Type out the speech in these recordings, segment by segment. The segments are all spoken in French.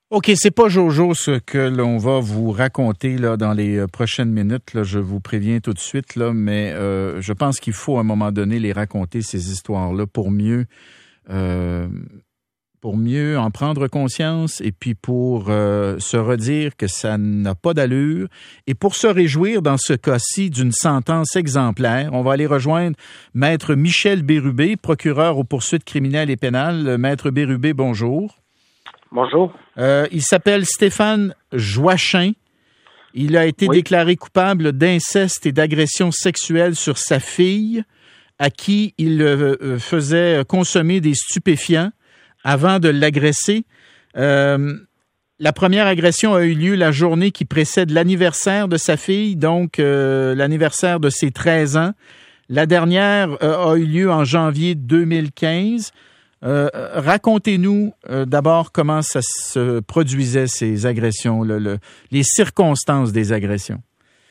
OK, c'est pas Jojo ce que l'on va vous raconter là dans les prochaines minutes. Là, je vous préviens tout de suite, là, mais je pense qu'il faut à un moment donné les raconter, ces histoires-là, euh, pour mieux en prendre conscience et puis pour se redire que ça n'a pas d'allure et pour se réjouir dans ce cas-ci d'une sentence exemplaire. On va aller rejoindre Maître Michel Bérubé, procureur aux poursuites criminelles et pénales. Maître Bérubé, bonjour. Bonjour. Il s'appelle Stéphane Joachim. Il a été déclaré coupable d'inceste et d'agression sexuelle sur sa fille, à qui il faisait consommer des stupéfiants avant de l'agresser. La première agression a eu lieu la journée qui précède l'anniversaire de sa fille, donc l'anniversaire de ses 13 ans. La dernière a eu lieu en janvier 2015. Racontez-nous d'abord comment ça se produisait, ces agressions, les circonstances des agressions.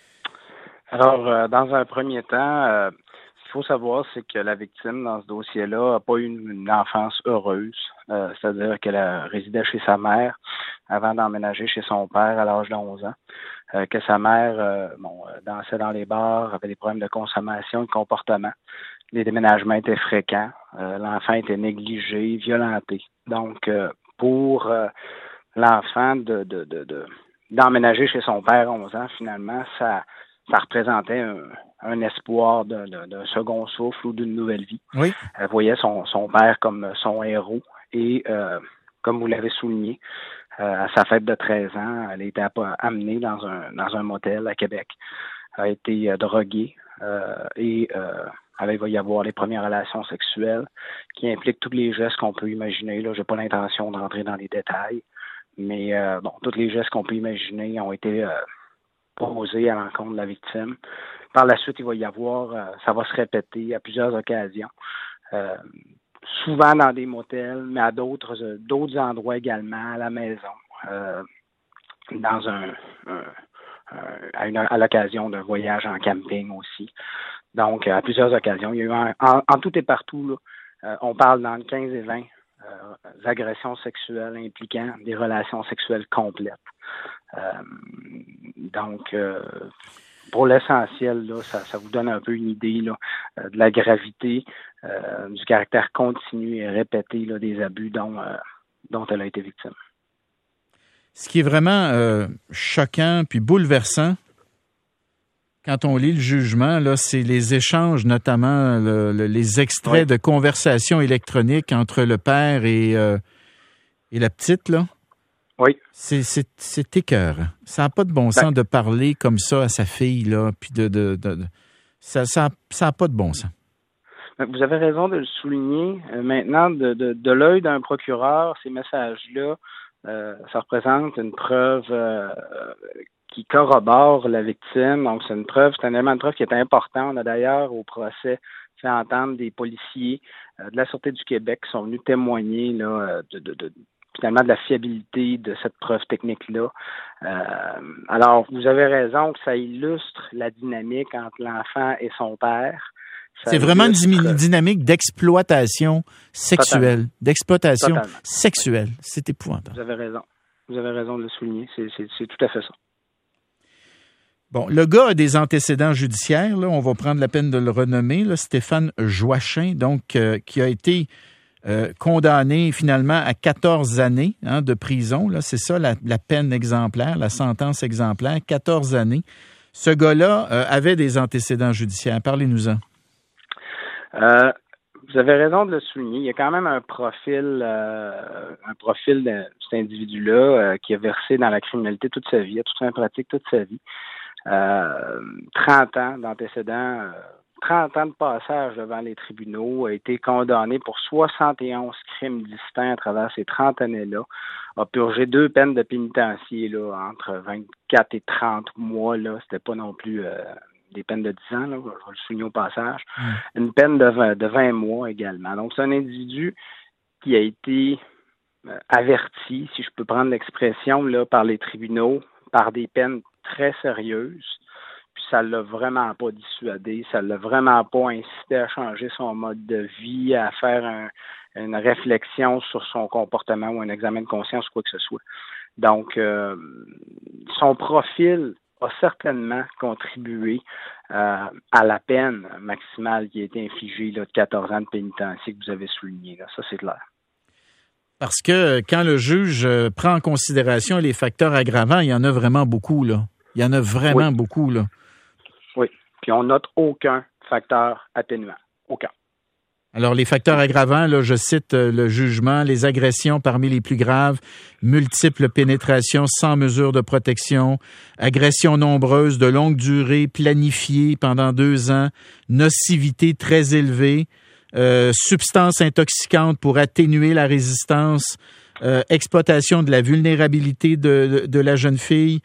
Alors, dans un premier temps, ce qu'il faut savoir, c'est que la victime, dans ce dossier-là, n'a pas eu une enfance heureuse. C'est-à-dire qu'elle résidait chez sa mère avant d'emménager chez son père à l'âge de 11 ans. Que sa mère dansait dans les bars, avait des problèmes de consommation et de comportement. Les déménagements étaient fréquents. L'enfant était négligé, violenté. Donc, pour l'enfant d'emménager chez son père à 11 ans, finalement, ça représentait un espoir d'un second souffle ou d'une nouvelle vie. Oui. Elle voyait son père comme son héros et, comme vous l'avez souligné, à sa fête de 13 ans, elle a été amenée dans un motel à Québec. Elle a été droguée et il va y avoir les premières relations sexuelles qui impliquent tous les gestes qu'on peut imaginer. Là, j'ai pas l'intention d'entrer dans les détails, mais tous les gestes qu'on peut imaginer ont été posés à l'encontre de la victime. Par la suite, il va y avoir, ça va se répéter à plusieurs occasions, souvent dans des motels, mais à d'autres endroits également, à la maison, dans à l'occasion d'un voyage en camping aussi. Donc, à plusieurs occasions. Il y a eu en tout et partout, là, on parle dans le 15 et 20 agressions sexuelles impliquant des relations sexuelles complètes. Donc, pour l'essentiel, là, ça vous donne un peu une idée là, de la gravité, du caractère continu et répété là, des abus dont elle a été victime. Ce qui est vraiment choquant puis bouleversant, quand on lit le jugement, là, c'est les échanges, notamment les extraits de conversations électroniques entre le père et la petite, là. Oui. C'est écœurant. Ça n'a pas de bon sens de parler comme ça à sa fille, là, puis ça n'a pas de bon sens. Vous avez raison de le souligner. Maintenant, de l'œil d'un procureur, ces messages-là, ça représente une preuve qui corrobore la victime. Donc, c'est un élément de preuve qui est important. On a d'ailleurs au procès fait entendre des policiers de la Sûreté du Québec qui sont venus témoigner là, finalement de la fiabilité de cette preuve technique-là. Alors, vous avez raison que ça illustre la dynamique entre l'enfant et son père. C'est vraiment une dynamique d'exploitation sexuelle. D'exploitation sexuelle. C'est épouvantable. Vous avez raison. Vous avez raison de le souligner. C'est tout à fait ça. Bon, le gars a des antécédents judiciaires. Là, on va prendre la peine de le renommer. Là, Stéphane Joachim, donc, qui a été condamné finalement à 14 années de prison. Là, c'est ça la peine exemplaire, la sentence exemplaire, 14 années. Ce gars-là avait des antécédents judiciaires. Parlez-nous-en. Vous avez raison de le souligner. Il y a quand même un profil de cet individu-là qui a versé dans la criminalité toute sa vie, a tout fait en pratique toute sa vie. 30 ans d'antécédents, 30 ans de passage devant les tribunaux, a été condamné pour 71 crimes distincts à travers ces 30 années-là, a purgé 2 peines de pénitencier là, entre 24 et 30 mois. Là, c'était pas non plus des peines de 10 ans, là, je vais le souligner au passage. Une peine de 20 mois également. Donc, c'est un individu qui a été averti, si je peux prendre l'expression, là, par les tribunaux, par des peines très sérieuses. Puis ça l'a vraiment pas dissuadé, ça l'a vraiment pas incité à changer son mode de vie, à faire une réflexion sur son comportement ou un examen de conscience ou quoi que ce soit. Donc, son profil a certainement contribué à la peine maximale qui a été infligée là, de 14 ans de pénitencier que vous avez souligné. Là. Ça, c'est clair. Parce que quand le juge prend en considération les facteurs aggravants, il y en a vraiment beaucoup, là. Il y en a vraiment beaucoup, là. Oui. Puis on note aucun facteur atténuant. Aucun. Alors, les facteurs aggravants, là, je cite le jugement, les agressions parmi les plus graves, multiples pénétrations sans mesure de protection, agressions nombreuses de longue durée, planifiées pendant 2 ans, nocivité très élevée, substances intoxicantes pour atténuer la résistance, exploitation de la vulnérabilité de la jeune fille,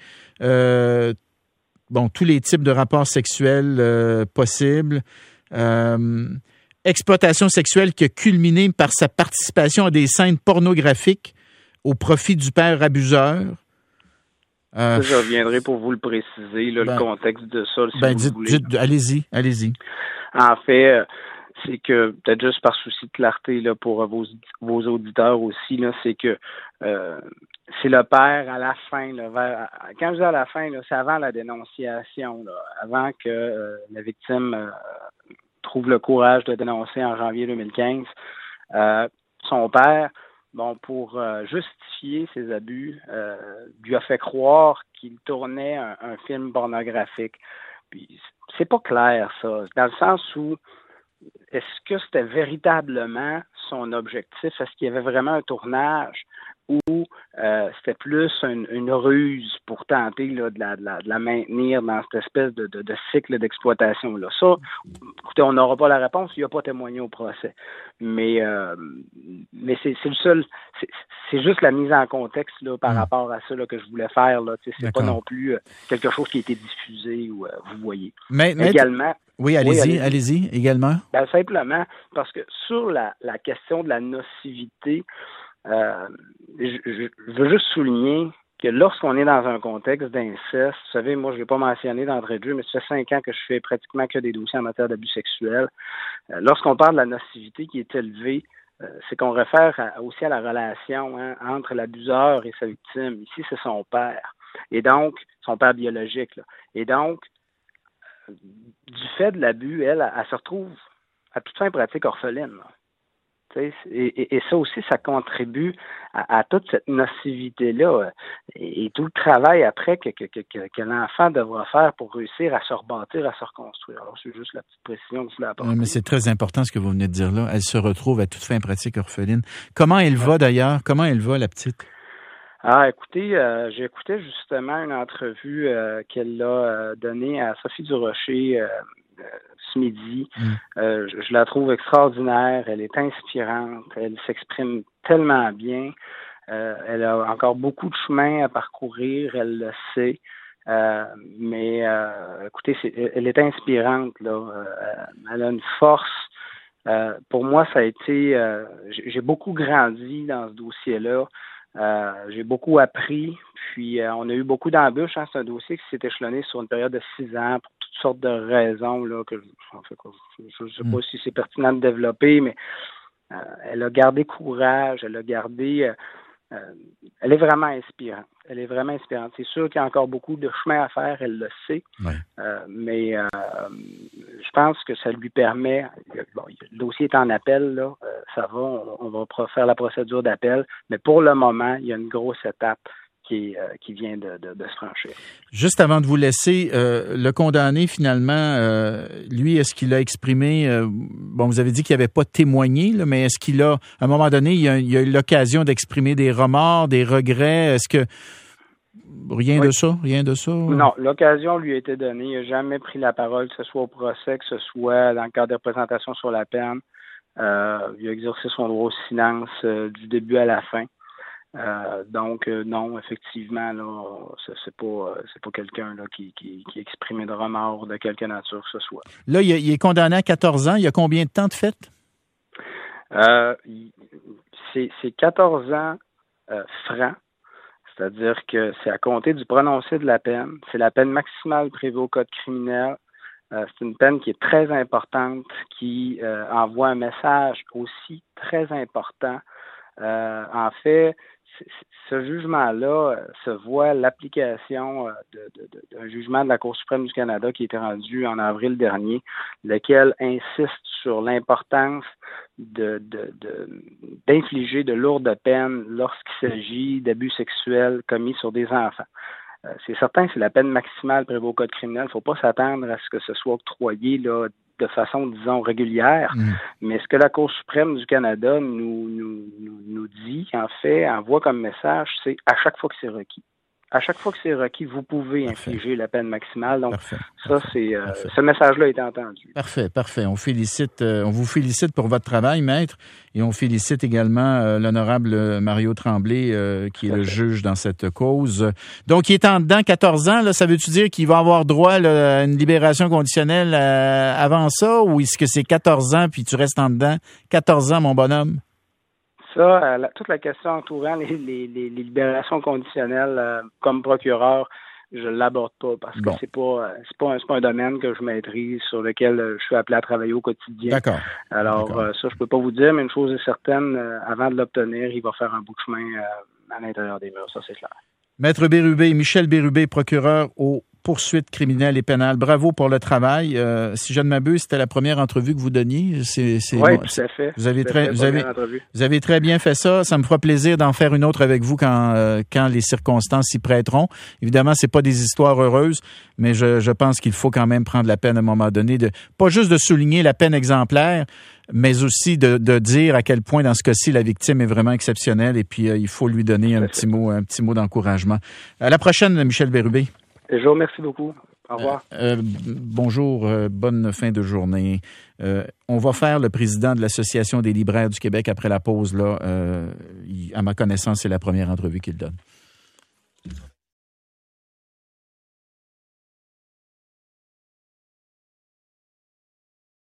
tous les types de rapports sexuels possibles, exploitation sexuelle qui a culminé par sa participation à des scènes pornographiques au profit du père abuseur. Je reviendrai pour vous le préciser, là, le contexte de ça, si vous voulez. Allez-y. En fait, c'est que, peut-être juste par souci de clarté là, pour vos auditeurs aussi, là, c'est que c'est le père à la fin. Là, quand je dis à la fin, là, c'est avant la dénonciation, là, avant que la victime trouve le courage de dénoncer en janvier 2015. Son père, pour justifier ses abus, lui a fait croire qu'il tournait un film pornographique. Puis c'est pas clair, ça, dans le sens où est-ce que c'était véritablement son objectif? Est-ce qu'il y avait vraiment un tournage ou c'était plus une ruse pour tenter là, de la maintenir dans cette espèce de cycle d'exploitation-là? Ça, écoutez, on n'aura pas la réponse, il n'a pas témoigné au procès. Mais c'est le seul, c'est juste la mise en contexte là, par rapport à ça là, que je voulais faire. Là. C'est pas non plus quelque chose qui a été diffusé ou vous voyez. Mais également. Oui, allez-y, également. Simplement, parce que sur la question de la nocivité, je veux juste souligner que lorsqu'on est dans un contexte d'inceste, vous savez, moi, je ne l'ai pas mentionné d'entrée de jeu, mais ça fait 5 ans que je fais pratiquement que des dossiers en matière d'abus sexuels. Lorsqu'on parle de la nocivité qui est élevée, c'est qu'on réfère aussi à la relation entre l'abuseur et sa victime. Ici, c'est son père. Et donc, son père biologique. Là. Et donc, du fait de l'abus, elle se retrouve à toute fin pratique orpheline. Là. Et ça aussi, ça contribue à toute cette nocivité-là et tout le travail après que l'enfant devra faire pour réussir à se rebâtir, à se reconstruire. Alors, c'est juste la petite précision que je voulais apporter. Mais c'est très important ce que vous venez de dire là. Elle se retrouve à toute fin pratique orpheline. Comment elle va d'ailleurs? Comment elle va, la petite? Écoutez, j'écoutais justement une entrevue qu'elle a donnée à Sophie Durocher ce midi. Je la trouve extraordinaire, elle est inspirante, elle s'exprime tellement bien. Elle a encore beaucoup de chemin à parcourir, elle le sait. Mais écoutez, elle est inspirante, là. Elle a une force. Pour moi, ça a été... j'ai beaucoup grandi dans ce dossier-là. J'ai beaucoup appris, puis on a eu beaucoup d'embûches. C'est un dossier qui s'est échelonné sur une période de 6 ans pour toutes sortes de raisons là, que je ne sais pas si c'est pertinent de développer, mais elle a gardé courage, elle a gardé... elle est vraiment inspirante. Elle est vraiment inspirante. C'est sûr qu'il y a encore beaucoup de chemin à faire, elle le sait. Ouais. Mais je pense que ça lui permet... le dossier est en appel, là. Ça va, on va faire la procédure d'appel. Mais pour le moment, il y a une grosse étape qui vient de se franchir. Juste avant de vous laisser, le condamné, finalement, lui, est-ce qu'il a exprimé... vous avez dit qu'il n'avait pas témoigné, là, mais est-ce qu'il a, à un moment donné, il a eu l'occasion d'exprimer des remords, des regrets? Est-ce que... Rien de ça? Non, l'occasion lui a été donnée. Il n'a jamais pris la parole, que ce soit au procès, que ce soit dans le cadre de représentation sur la peine. Il a exercé son droit au silence du début à la fin. Donc non, effectivement, là, c'est pas quelqu'un là qui exprimait de remords de quelque nature que ce soit. Là, il est condamné à 14 ans. Il y a combien de temps de fait? C'est 14 ans francs. C'est-à-dire que c'est à compter du prononcé de la peine. C'est la peine maximale prévue au Code criminel. C'est une peine qui est très importante, qui envoie un message aussi très important. En fait, ce jugement-là se voit l'application d'un jugement de la Cour suprême du Canada qui a été rendu en avril dernier, lequel insiste sur l'importance d'infliger de lourdes peines lorsqu'il s'agit d'abus sexuels commis sur des enfants. C'est certain que c'est la peine maximale prévue au Code criminel. Il ne faut pas s'attendre à ce que ce soit octroyé là, de façon, disons, régulière. Mais ce que la Cour suprême du Canada nous dit, en fait, envoie comme message, c'est à chaque fois que c'est requis. À chaque fois que c'est requis, vous pouvez infliger la peine maximale. Donc, ce message-là a été entendu. Parfait. On vous félicite pour votre travail, maître, et on félicite également l'honorable Mario Tremblay, qui est le juge dans cette cause. Donc, il est en dedans 14 ans. Là, ça veut-tu dire qu'il va avoir droit là, à une libération conditionnelle avant ça, ou est-ce que c'est 14 ans puis tu restes en dedans 14 ans, mon bonhomme? Ça, toute la question entourant les libérations conditionnelles comme procureur, je l'aborde pas parce que c'est pas un domaine que je maîtrise, sur lequel je suis appelé à travailler au quotidien. D'accord. Alors ça, je peux pas vous dire, mais une chose est certaine, avant de l'obtenir, il va faire un bout de chemin à l'intérieur des murs, ça c'est clair. Maître Bérubé, Michel Bérubé, procureur aux poursuites criminelles et pénales. Bravo pour le travail. Si je ne m'abuse, c'était la première entrevue que vous donniez. Oui, tout à fait. Vous avez très bien fait ça. Ça me fera plaisir d'en faire une autre avec vous quand les circonstances s'y prêteront. Évidemment, c'est pas des histoires heureuses, mais je pense qu'il faut quand même prendre la peine à un moment donné pas juste de souligner la peine exemplaire, mais aussi de dire à quel point, dans ce cas-ci, la victime est vraiment exceptionnelle et puis il faut lui donner un petit mot d'encouragement. À la prochaine, Michel Bérubé. Je vous remercie beaucoup. Au revoir. Bonjour, bonne fin de journée. On va faire le président de l'Association des libraires du Québec après la pause. Là, à ma connaissance, c'est la première entrevue qu'il donne.